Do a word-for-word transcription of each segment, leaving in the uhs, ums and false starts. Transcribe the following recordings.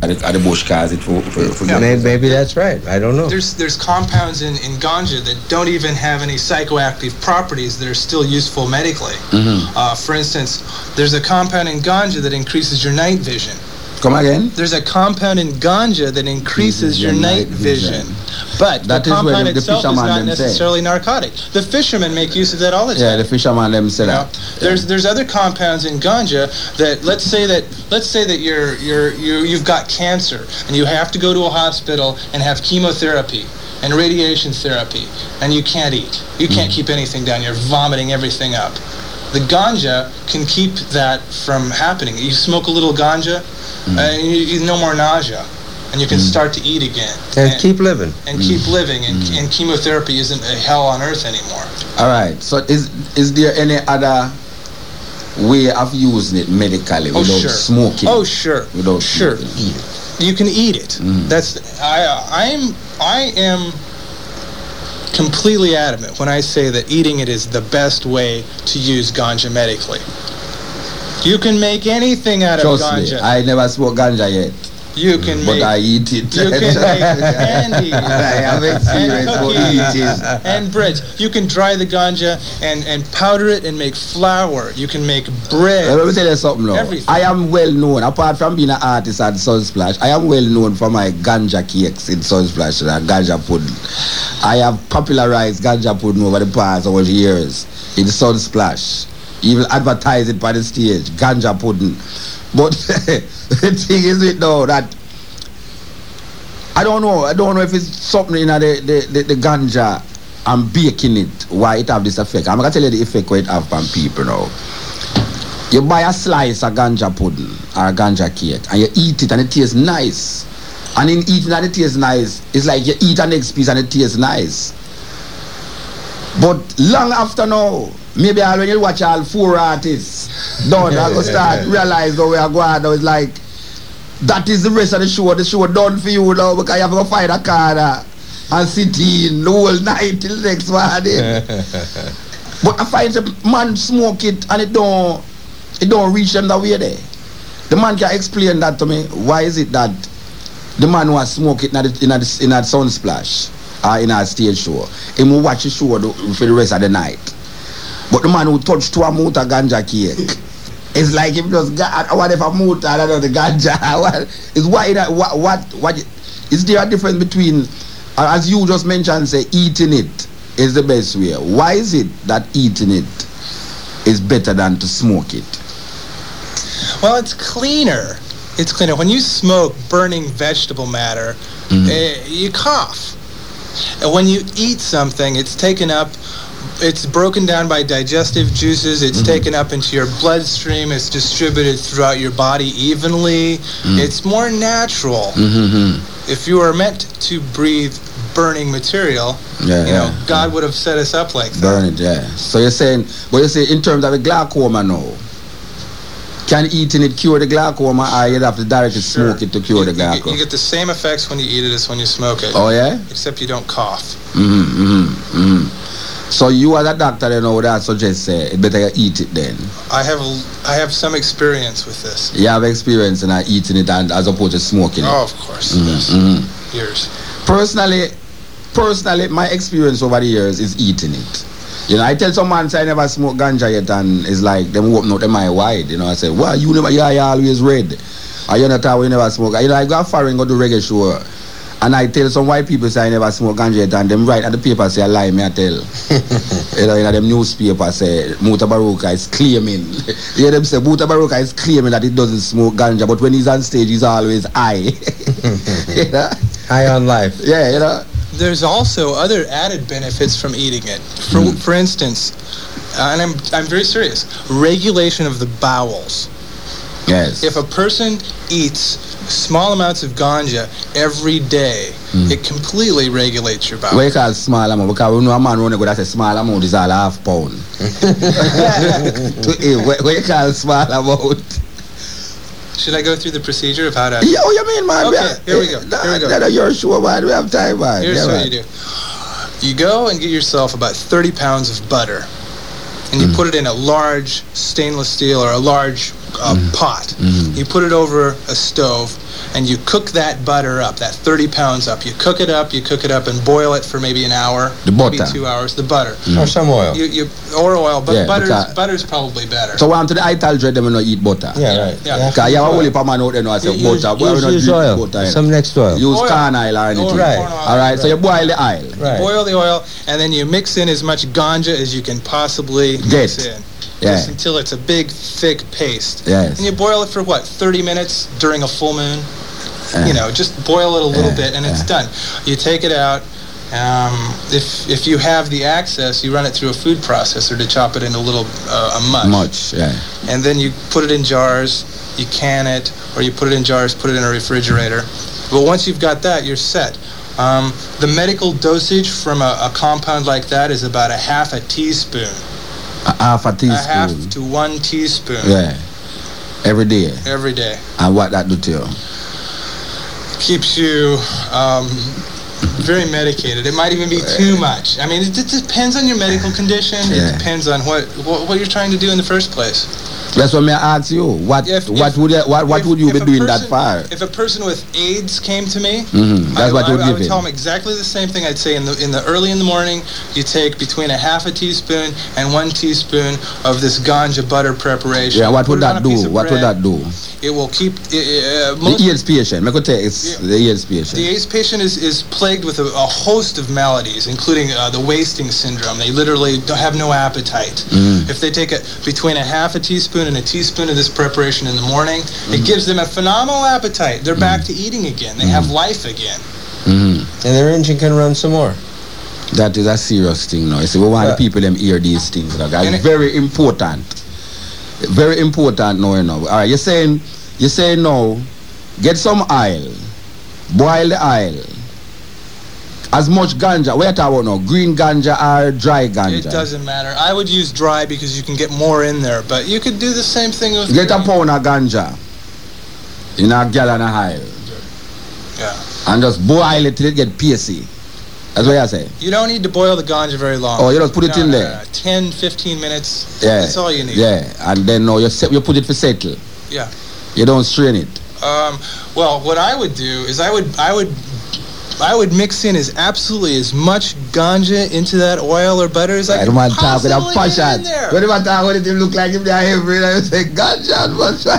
at the, at the bush cause it for, for, for yeah. maybe, maybe that's right. I don't know. There's there's compounds in, in ganja that don't even have any psychoactive properties that are still useful medically. Mm-hmm. Uh, for instance, there's a compound in ganja that increases your night vision. Come again? There's a compound in ganja that increases your, your night vision. vision. But that the compound the, the itself is not necessarily say. narcotic. The fishermen make use of that all the time. Yeah, the fishermen them say you know? that. There's yeah. there's other compounds in ganja that let's say that let's say that you're you're you you've got cancer and you have to go to a hospital and have chemotherapy and radiation therapy and you can't eat. You can't mm. keep anything down. You're vomiting everything up. The ganja can keep that from happening. You smoke a little ganja, mm. uh, you, you no more nausea, and you can mm. start to eat again. And, and keep living. And mm. keep living, and, mm. and chemotherapy isn't a hell on earth anymore. All right, so is is there any other way of using it medically oh, without sure. smoking? Oh, sure. Without sure. smoking? Eat it. You can eat it. Mm. That's I I'm I am completely adamant when I say that eating it is the best way to use ganja medically. You can make anything out Trust of ganja. Me, I never smoked ganja yet. You can but make... I eat it. You can make candy. I have experience and cookies. And breads. You can dry the ganja and, and powder it and make flour. You can make bread. Let me tell you something now. Everything. I am well known, apart from being an artist at Sunsplash, I am well known for my ganja cakes in Sunsplash and ganja pudding. I have popularized ganja pudding over the past over the years in Sunsplash. Even advertise it by the stage, ganja pudding. But the thing is it though that I don't know, I don't know if it's something in the, the, the, the ganja and baking it, why it have this effect. I'm gonna tell you the effect what it have on people now. You buy a slice of ganja pudding or a ganja cake and you eat it and it tastes nice. And in eating and it tastes nice, it's like you eat an next piece and it tastes nice. But long after now, maybe when you watch all four artists done, I go start realize how we are going now. It's like that is the rest of the show. The show done for you now because you have to go find a car uh, and sit in the whole night till the next morning. But I find the man smoke it and it don't it don't reach them that way there. The man can explain that to me. Why is it that the man who smoke it in a in a, in a Sunsplash or in a stage show, he will watch the show for the rest of the night? But the man who touched two amount of ganja cake, it's like if just got whatever amount of the ganja. Is why that what what what is there a difference between, as you just mentioned, say eating it is the best way? Why is it that eating it is better than to smoke it? Well, it's cleaner. It's cleaner. When you smoke burning vegetable matter, mm-hmm. uh, you cough. And when you eat something, it's taken up. It's broken down by digestive juices. It's mm-hmm. taken up into your bloodstream. It's distributed throughout your body evenly. Mm. It's more natural. Mm-hmm. If you were meant to breathe burning material, yeah, you know, yeah, God yeah. would have set us up like that. Burn it, yeah. So you're saying, but you say in terms of the glaucoma now, can eating it cure the glaucoma, or you'd have to directly sure. smoke it to cure you, the glaucoma? You get, you get the same effects when you eat it as when you smoke it. Oh, yeah? Except you don't cough. Mm-hmm, mm-hmm, mm-hmm. So you as a doctor, you know, that suggest say it better you eat it then. I have I have some experience with this. You have experience in eating it and as opposed to smoking it. Oh, of course. Mm-hmm, yes. Mm-hmm. Years. Personally, personally, my experience over the years is eating it. You know, I tell someone say I never smoke ganja yet, and it's like them open out them eye wide. You know, I say, well, you never, yeah, you always red. Or you not how you never smoke. You know, I go foreign, go to reggae show. And I tell some white people say I never smoke ganja yet, and them write at the paper say I lie, me I tell. You know, in them newspaper say Muta Baruka is claiming. You hear them say Muta Baruka is claiming that he doesn't smoke ganja, but when he's on stage he's always high. You know? High on life. Yeah, you know. There's also other added benefits from eating it. For mm. for instance, uh, and I'm I'm very serious, regulation of the bowels. Yes. If a person eats small amounts of ganja every day, mm. it completely regulates your bowels. What you call small amount? Because we know a man running good, that's a small amount is all half pound. What you call small amount? Should I go through the procedure of how to... Yeah, what you mean, man? Okay, here we go. Here we go. That your show, man. We have time, man. Here's yeah, what man. you do. You go and get yourself about thirty pounds of butter, and you mm. put it in a large stainless steel or a large uh, mm. pot. Mm. You put it over a stove, and you cook that butter up, that thirty pounds up. You cook it up, you cook it up and boil it for maybe an hour, the maybe butter. two hours. The butter. Mm. Or some oil. You, you, or oil, but yeah, butter's, because, butter's probably better. So one to the Ital dread them no eat butter. Yeah, right. Yeah. Because you have a whole heap of man out there now I say Use, butter. use, we use oil. Butter, some next oil. Use oil. corn oil or anything. Or right. corn oil. All right, so you boil the oil. Right. Boil the oil, and then you mix in as much ganja as you can possibly Get. mix in. Yeah. Just until it's a big, thick paste. Yes. And you boil it for what, thirty minutes during a full moon? Yeah. You know, just boil it a little Yeah. bit, and it's Yeah. done. You take it out. Um, if if you have the access, you run it through a food processor to chop it into little uh, a mush. Much, yeah. And then you put it in jars. You can it, or you put it in jars, put it in a refrigerator. But once you've got that, you're set. Um, the medical dosage from a, a compound like that is about a half a teaspoon. A half a teaspoon. A half to one teaspoon. Yeah. Every day. Every day. And what that do to you? Keeps you um, very medicated. It might even be too much. I mean, it, it depends on your medical condition. Yeah. It depends on what, what what you're trying to do in the first place. That's what me ask you. What If- what if- would you, what, what if- would you if be a doing person- that far? If a person with AIDS came to me, Mm-hmm. That's I, what you would I, I give would him. tell them exactly the same thing. I'd say in the in the early in the morning, you take between a half a teaspoon and one teaspoon of this ganja butter preparation. Yeah, what Put would it on that a piece do? of What would bread. that do? It will keep uh, most The AIDS patient. Me could tell it's Yeah. the AIDS patient. The AIDS patient is, is plagued with a, a host of maladies, including uh, the wasting syndrome. They literally don't have no appetite. Mm. If they take a, between a half a teaspoon and a teaspoon of this preparation in the morning, Mm. it gives them a phenomenal appetite. They're back to eating again. They have life again. Mm. And their engine can run some more. That is a serious thing now. You see, we want Yeah. the people them hear these things. Like, And it's it- very important. Very important now, you know. All right, you're saying, you're saying now, get some oil, boil the oil. As much ganja, what you talking about now? Green ganja or dry ganja? It doesn't matter. I would use dry because you can get more in there, but you could do the same thing with Get a green. pound of ganja in a gallon of oil Yeah. and just boil it till it get pasty. That's what you say. You don't need to boil the ganja very long. Oh, you just put it No, in no, there? no, no. ten, fifteen minutes. Yeah. That's all you need. Yeah, and then now you set, you put it for settle. Yeah. You don't strain it. Um, well, what I would do is I would I would I would mix in as absolutely as much ganja into that oil or butter as I, I could don't want to talk with a possibly get passion. in there. When you want to talk with it, it look like if they are heavy. I say, ganja.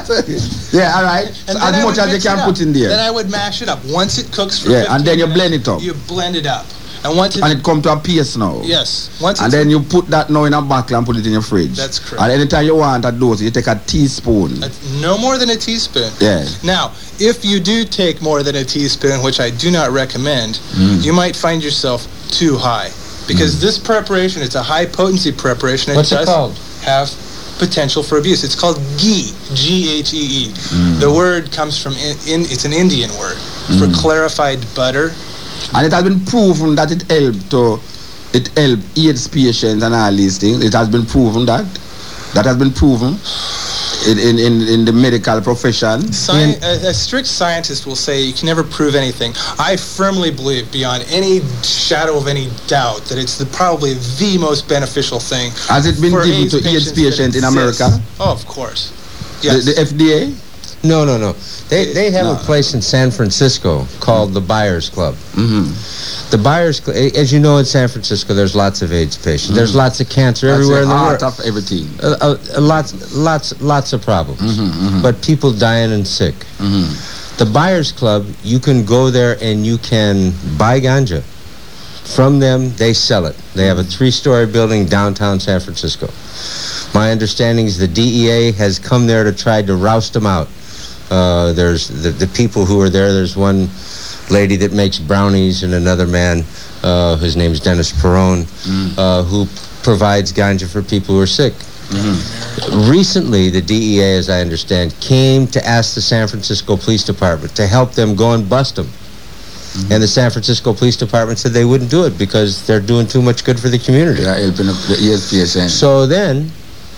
Yeah, all right. So And then I as much would as you mix it can up. put in there. Then I would mash it up once it cooks for Yeah, fifteen and then you minutes, blend it up. You blend it up, and once it, And it come to a paste now. yes, once And it's, then you put that now in a bottle and put it in your fridge. That's correct. And anytime you want a dose, you take a teaspoon. uh, no more than a teaspoon. Yeah. Now, if you do take more than a teaspoon, which I do not recommend, Mm. you might find yourself too high. Because this preparation, it's a high potency preparation. What's it does called? have potential for abuse. It's called ghee, G H E E. Mm. The word comes from, in, in, it's an Indian word for clarified butter. And it has been proven that it helped to, it helped AIDS patients and all these things. It has been proven that. That has been proven in, in, in, in the medical profession. Sci- a, a strict scientist will say you can never prove anything. I firmly believe, beyond any shadow of any doubt, that it's the, probably the most beneficial thing. Has it been for given to AIDS that patients in exists. America? Oh, of course. Yes. The, the F D A? No, no, no. They they have No. a place in San Francisco called the Buyers Club. Mm-hmm. The Buyers Club, as you know, in San Francisco, there's lots of AIDS patients. There's lots of cancer everywhere in the heart world. of everything. Uh, uh, uh, lots, lots, lots of problems. Mhm, mhm. But people dying and sick. Mm-hmm. The Buyers Club, you can go there and you can buy ganja. From them, they sell it. They have a three-story building downtown San Francisco. My understanding is the D E A has come there to try to roust them out. Uh, there's the, the people who are there. There's one lady that makes brownies and another man, uh, his name's Dennis Perone, Mm. uh, who provides ganja for people who are sick. Mm-hmm. Recently, the D E A, as I understand, came to ask the San Francisco Police Department to help them go and bust them. Mm-hmm. And the San Francisco Police Department said they wouldn't do it because they're doing too much good for the community. They are helping the, the AIDS patients. So then,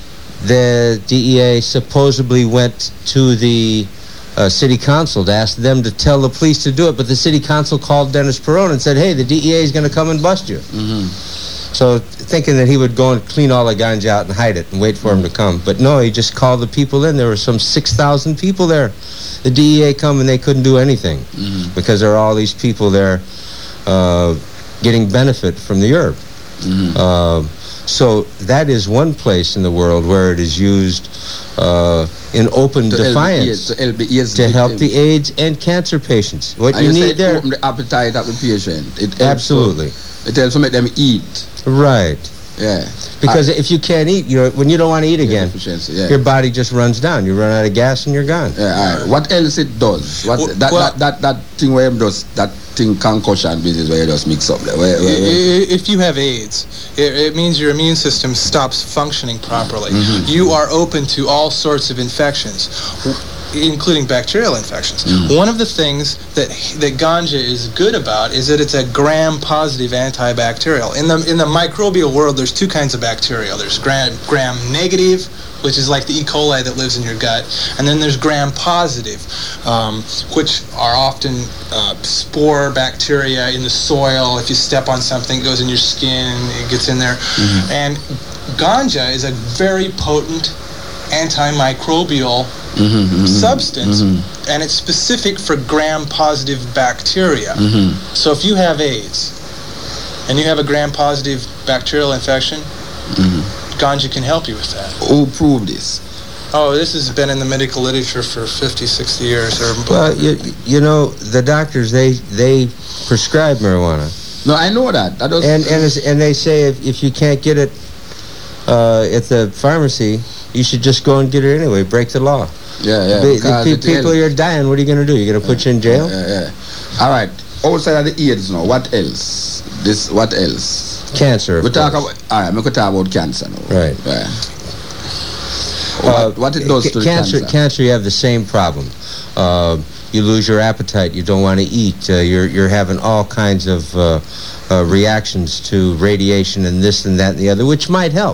the D E A supposedly went to the uh, city council to ask them to tell the police to do it, but the city council called Dennis Perone and said, hey, the D E A is going to come and bust you. Mm-hmm. So thinking that he would go and clean all the ganja out and hide it and wait for him to come. But no, he just called the people in. There were some six thousand people there. The D E A come and they couldn't do anything mm-hmm. because there are all these people there uh, getting benefit from the herb. Mm-hmm. Uh, so that is one place in the world where it is used uh, in open to defiance L B, yes, to help the AIDS and cancer patients. What and you, you need there... open the appetite of the patient. It Absolutely. To, it helps to make them eat. Right. Yeah. Because I, if you can't eat, you know, when you don't want to eat again, yeah. your body just runs down. You run out of gas and you're gone. Yeah, all right. What else it does? What well, that, well, that that that thing where it does that thing concussion business where you just mix up there. Where, where, where? If you have AIDS, it, it means your immune system stops functioning properly. Mm-hmm. You are open to all sorts of infections, including bacterial infections. Mm. One of the things that that ganja is good about is that it's a gram-positive antibacterial. In the in the microbial world, there's two kinds of bacteria. There's gram, gram-negative, which is like the E. coli that lives in your gut, and then there's gram-positive, um, which are often uh, spore bacteria in the soil. If you step on something, it goes in your skin, it gets in there. Mm-hmm. And ganja is a very potent antimicrobial mm-hmm, mm-hmm, substance, mm-hmm. and it's specific for gram-positive bacteria. Mm-hmm. So if you have AIDS and you have a gram-positive bacterial infection, mm-hmm. ganja can help you with that. Who proved this? Oh, this has been in the medical literature for fifty, sixty years. Or well, you, you know, the doctors, they they prescribe marijuana. No, I know that. that was, and and, and they say if, if you can't get it uh, at the pharmacy, you should just go and get it anyway. Break the law. Yeah, yeah. The, the pe- people are dying. What are you going to do? You're going to put yeah, you in jail? Yeah, yeah, yeah. All right. Outside of the AIDS now, what else? This, what else? Cancer. We talk about. All right, we could talk about cancer now. Right. Yeah. Uh, what, what it does c- to cancer, the cancer? Cancer, you have the same problem. Uh, you lose your appetite. You don't want to eat. Uh, you're you're having all kinds of uh, uh, reactions to radiation and this and that and the other, which might help.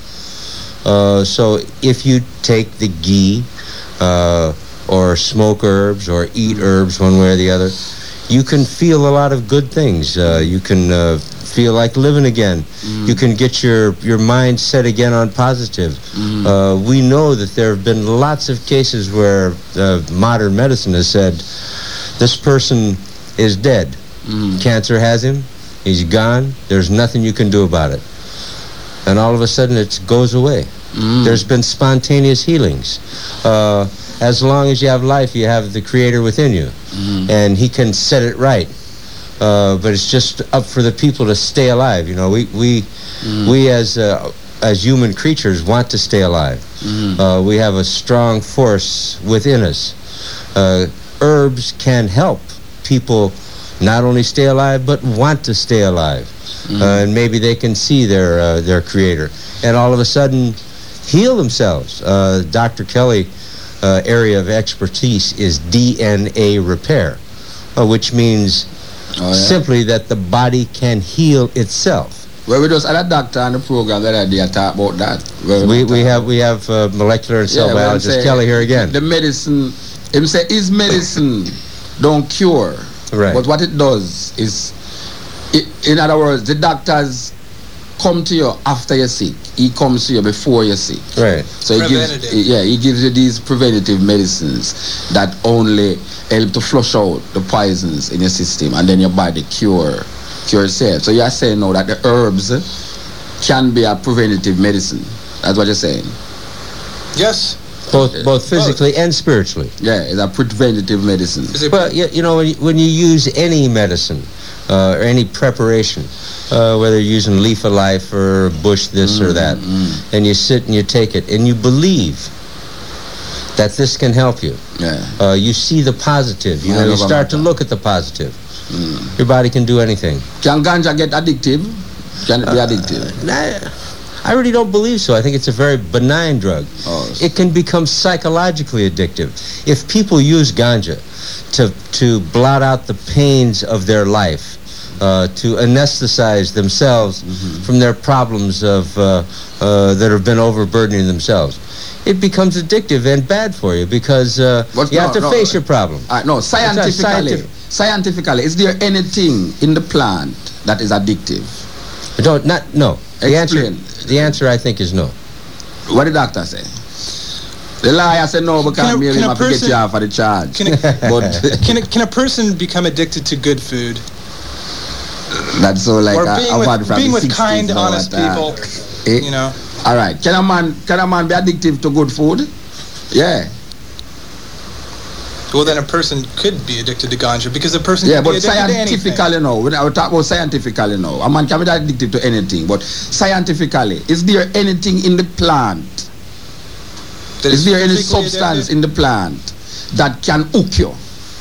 Uh, so if you take the ghee uh, or smoke herbs or eat herbs one way or the other, you can feel a lot of good things. Uh, you can uh, feel like living again. Mm. You can get your, your mind set again on positive. Mm. Uh, we know that there have been lots of cases where uh, modern medicine has said, this person is dead. Mm. Cancer has him. He's gone. There's nothing you can do about it. And all of a sudden it goes away. Mm. There's been spontaneous healings. Uh, as long as you have life, you have the Creator within you. Mm. And He can set it right. Uh, but it's just up for the people to stay alive. You know, we we, mm. we as uh, as human creatures want to stay alive. Mm. Uh, we have a strong force within us. Uh, herbs can help people not only stay alive, but want to stay alive. Mm. Uh, and maybe they can see their uh, their Creator, and all of a sudden heal themselves. Uh, Doctor Kelly uh, area of expertise is D N A repair, uh, which means oh, yeah? simply that the body can heal itself. Well, we just had a doctor on the program that I did talk about that. We we have we have uh, molecular and cell yeah, biologist Kelly here again. The medicine, him say, is medicine don't cure. Right. But what it does is, it, in other words, the doctors come to you after you're sick. He comes to you before you're sick. Right. So he gives, yeah, he gives you these preventative medicines that only help to flush out the poisons in your system, and then your body cure cure itself. So you're saying now that the herbs can be a preventative medicine. That's what you're saying. Yes. Both both physically both. and spiritually. Yeah, it's a preventative medicine. Well, you, you know, when you, when you use any medicine uh, or any preparation, uh, whether you're using Leaf of Life or Bush this mm, or that, mm. and you sit and you take it and you believe that this can help you. Yeah. Uh, you see the positive. You know, you start to look at the positive. Mm. Your body can do anything. Can ganja get addictive? Can it be addictive? Uh, nah. I really don't believe so. I think it's a very benign drug. Oh. It can become psychologically addictive. If people use ganja to to blot out the pains of their life, uh, to anesthetize themselves mm-hmm. from their problems of uh, uh, that have been overburdening themselves, it becomes addictive and bad for you because uh, you no, have to no, face your problem. Uh, no, scientifically, scientific. scientifically, is there anything in the plant that is addictive? Don't not no. The Explain. answer the answer I think is no. What did the doctor say? The lawyer said no because Can a- maybe can him a have to get person- you off of the charge. Can a, But can, a, can a person become addicted to good food? that's so like or a, being a with, word from being the with sixties kind, now honest at, uh, people, eh? you know? All right. Can a man can a man be addictive to good food? Yeah. Well, then a person could be addicted to ganja because a person Yeah, can be but addicted to anything. scientifically, no. When I talk about scientifically, no. A man can be addicted to anything, but scientifically, is there anything in the plant? That Is there any physically substance addictive? in the plant that can hook you?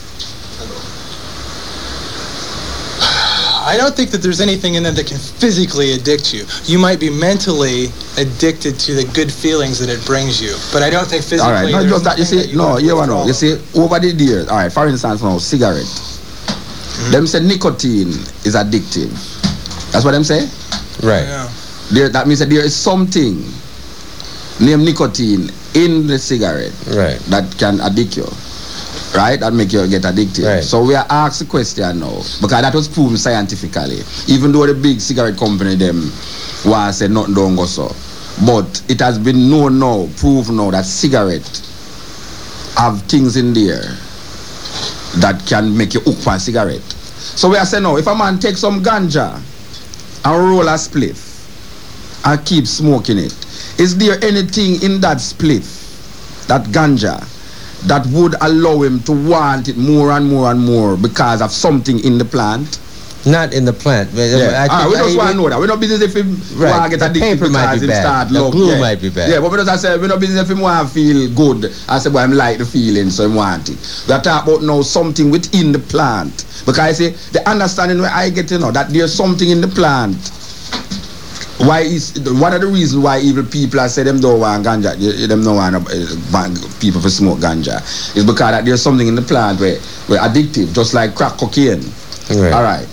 I don't think that there's anything in there that can physically addict you. You might be mentally addicted to the good feelings that it brings you, but I don't think physically. All right, no, there's just that. You anything see, no, would you know, withdraw you see, over the years, all right. For instance, now cigarette. Mm-hmm. Them say nicotine is addictive. That's what them say. Right. Yeah. There, that means that there is something named nicotine in the cigarette Right. that can addict you, right? That make you get addicted. Right. So we are asked the question now because that was proven scientifically. Even though the big cigarette company them was say nothing don't go so, but it has been known now, proven now that cigarette have things in there that can make you hook for a cigarette. So we are saying now, if a man takes some ganja and roll a spliff and keep smoking it, is there anything in that spliff, that ganja, that would allow him to want it more and more and more because of something in the plant? Not in the plant. Yeah. I Ah, think we just I- want to know that. We're not business if him Right. want to get The addicted paper might because be him bad. start The love. glue yeah. might be bad. Yeah, but we just say we're not business if him want to feel good. I say, boy, him like the feeling, so him want it. We are talking about now something within the plant. Because I say, the understanding where I get to know that there's something in the plant. Why is one of the reasons why evil people are say them don't want ganja, them don't want uh, people to smoke ganja, is because that there's something in the plant where where addictive, just like crack cocaine. Right. All right.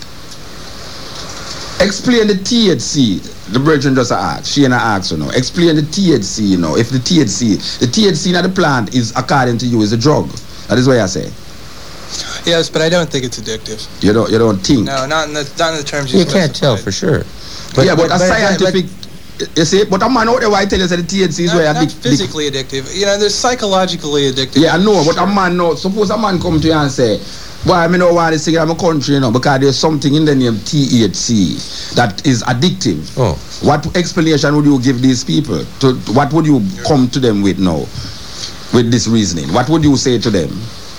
Explain the T H C. The brethren just asked. She and I asked, you know. Explain the T H C, you know. If the T H C, the T H C in the plant is, according to you, is a drug. That is what I say. Yes, but I don't think it's addictive. You don't, you don't think. No, not in the not in the terms you, You can't tell specified. for sure. yeah, but, but- a but- scientific. you see, but a man out there, why tell you that the T H C is Not, where not addic- physically addictive. You know, there's psychologically addictive. Yeah, I know, but a man now, suppose a man come to you and say, boy, I don't want to cigarette in my country, you know, because there's something in the name T H C that is addictive. Oh. What explanation would you give these people? To what would you come to them with now, with this reasoning? What would you say to them?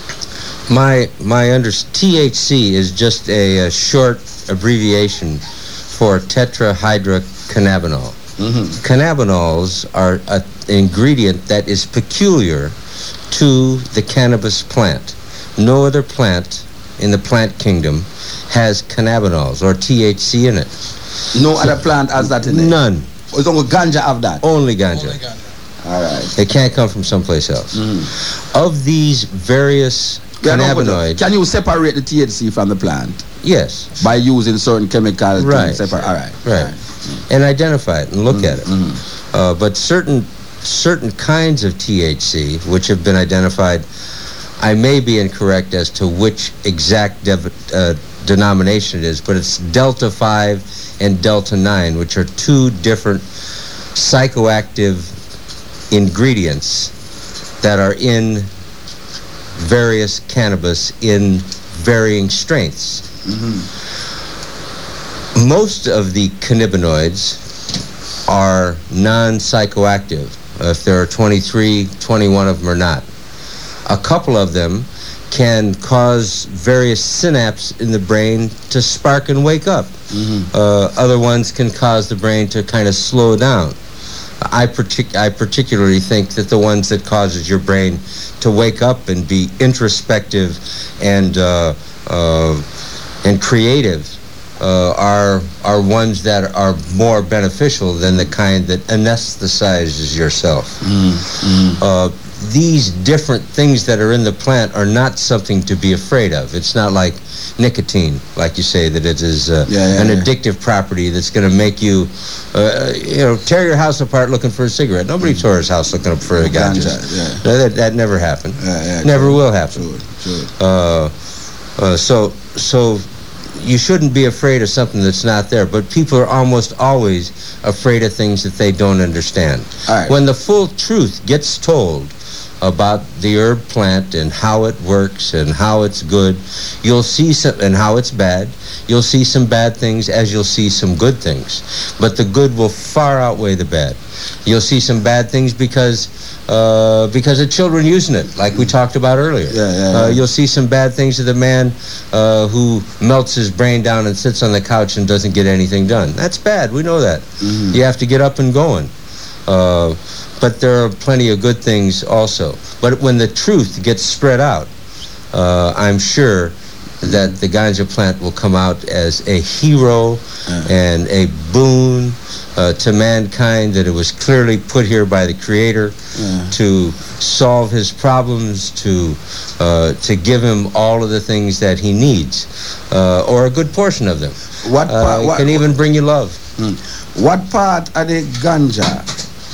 My my under T H C is just a, a short abbreviation for tetrahydrocannabinol. Mm-hmm. Cannabinols are an ingredient that is peculiar to the cannabis plant. No other plant in the plant kingdom has cannabinols or T H C in it. No other plant has that in it? None. It's only ganja have that? Only ganja. Only ganja. All right. It can't come from someplace else. Mm-hmm. Of these various Yeah, no, but cannabinoids, can you separate the T H C from the plant yes, by using certain chemicals? Right. To separate? All right. right, and identify it and look at it. Mm-hmm. Uh, but certain certain kinds of T H C, which have been identified, I may be incorrect as to which exact dev- uh, denomination it is, but it's delta five and delta nine, which are two different psychoactive ingredients that are in various cannabis in varying strengths. Mm-hmm. Most of the cannabinoids are non-psychoactive. Uh, if there are twenty-three, twenty-one of them are not. A couple of them can cause various synapses in the brain to spark and wake up. Mm-hmm. Uh, other ones can cause the brain to kind of slow down. I, partic- I particularly think that the ones that causes your brain to wake up and be introspective and uh, uh, and creative uh, are are ones that are more beneficial than the kind that anesthetizes yourself. Mm-hmm. Uh, these different things that are in the plant are not something to be afraid of. It's not like nicotine, like you say, that it is uh, Yeah, yeah, an yeah. addictive property that's going to make you, uh, you know, tear your house apart looking for a cigarette. Nobody tore his house looking for a ganja. Ganja, yeah. No, that, that never happened. Yeah, yeah, Never true. will happen. True, true. Uh, uh, so, so you shouldn't be afraid of something that's not there, but people are almost always afraid of things that they don't understand. All right. When the full truth gets told about the herb plant and how it works and how it's good, you'll see some, and how it's bad, you'll see some bad things as you'll see some good things. But the good will far outweigh the bad. You'll see some bad things because uh, because of children using it, like we talked about earlier. Yeah, yeah, yeah. Uh, you'll see some bad things of the man uh, who melts his brain down and sits on the couch and doesn't get anything done. That's bad. We know that. Mm-hmm. You have to get up and going. Uh, but there are plenty of good things also. But when the truth gets spread out, uh, I'm sure that the ganja plant will come out as a hero uh. and a boon uh, to mankind, that it was clearly put here by the Creator uh. to solve his problems, to uh, to give him all of the things that he needs, uh, or a good portion of them. What, uh, what, it can even bring you love. Hmm. What part of the ganja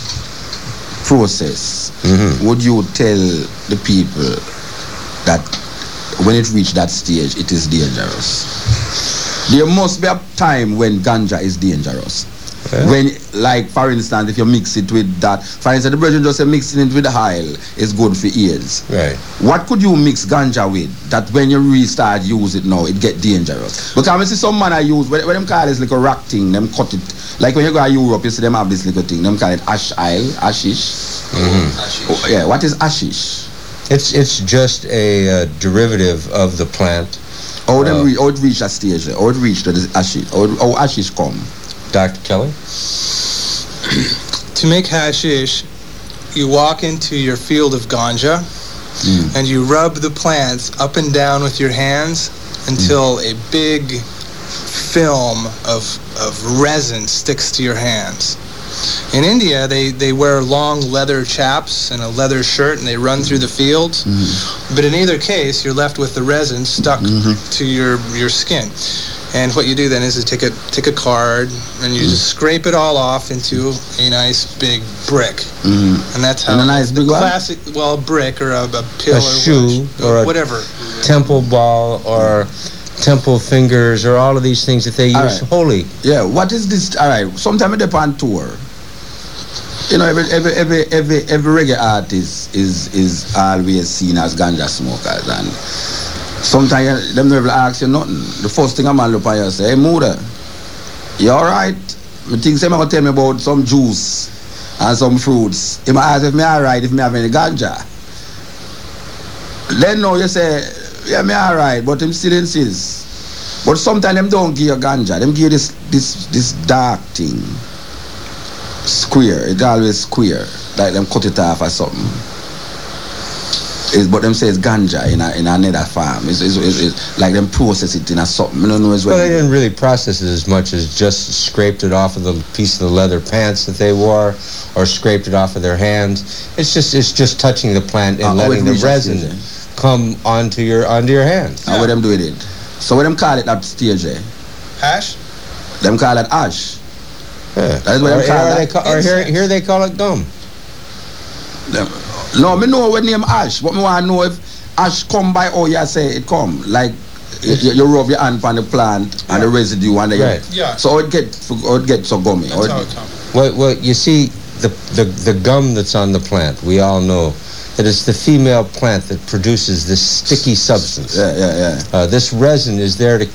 process mm-hmm. would you tell the people that when it reaches that stage, it is dangerous? There must be a time when ganja is dangerous. Yeah. When, like, for instance, if you mix it with that, for instance, the brethren just say mixing it with oil is good for ears. Right. What could you mix ganja with that when you restart use it now, it get dangerous? Because I see some man I use, when, when them call this little rock thing, them cut it. Like when you go to Europe, you see them have this little thing, them call it ash oil, ashish. Mm-hmm. Oh, yeah, what is ashish? It's it's just a uh, derivative of the plant. How, them uh, re- how it reach a stage? How it reach to this ashish? How, how ashish come? Doctor Kelly? To make hashish, you walk into your field of ganja mm. and you rub the plants up and down with your hands until mm. a big film of of resin sticks to your hands. In India, they, they wear long leather chaps and a leather shirt, and they run through the fields. Mm-hmm. But in either case, you're left with the resin stuck mm-hmm. to your, your skin. And what you do then is you take a take a card and you mm. just scrape it all off into a nice big brick. Mm. And that's how and a nice big classic, one? well, a brick or a, a pill a or shoe what, or whatever. Temple ball or temple fingers or all of these things that they use right. holy. Yeah, what is this? All right, sometimes they're on tour. You know, every every every every every reggae artist is is always seen as ganja smokers, and sometimes them never ask you nothing. The first thing a man look at you say, "Hey, Muda, you all right?" Me think say me gonna tell me about some juice and some fruits. He might ask if me all right, if me have any ganja. Then now you say, "Yeah, me all right," but him still insists. But sometimes them don't give you ganja. Them give you this this this dark thing. Square, it's always square, like them cut it off or something. It's, but them say it's ganja in a in another farm. It's, it's, it's, it's like them process it in a something. I don't know as well. Well, they didn't really process it as much as just scraped it off of the piece of the leather pants that they wore, or scraped it off of their hands. It's just it's just touching the plant and uh, letting the resin come onto your onto your hands. How yeah. them do it? So what them call it that stage? Eh? Ash. Them call it ash. Yeah. That is what or, them call or, that. they call, or here, here they call it gum. No, me know what name ash, but me want to know if ash come by how you say it come. Like you, you rub your hand on the plant yeah. and the residue and the right. yeah. So it get it get so gummy. That's how it comes. Well, well, you see the, the the gum that's on the plant. We all know that it's the female plant that produces this sticky substance. Yeah, yeah, yeah. Uh, this resin is there to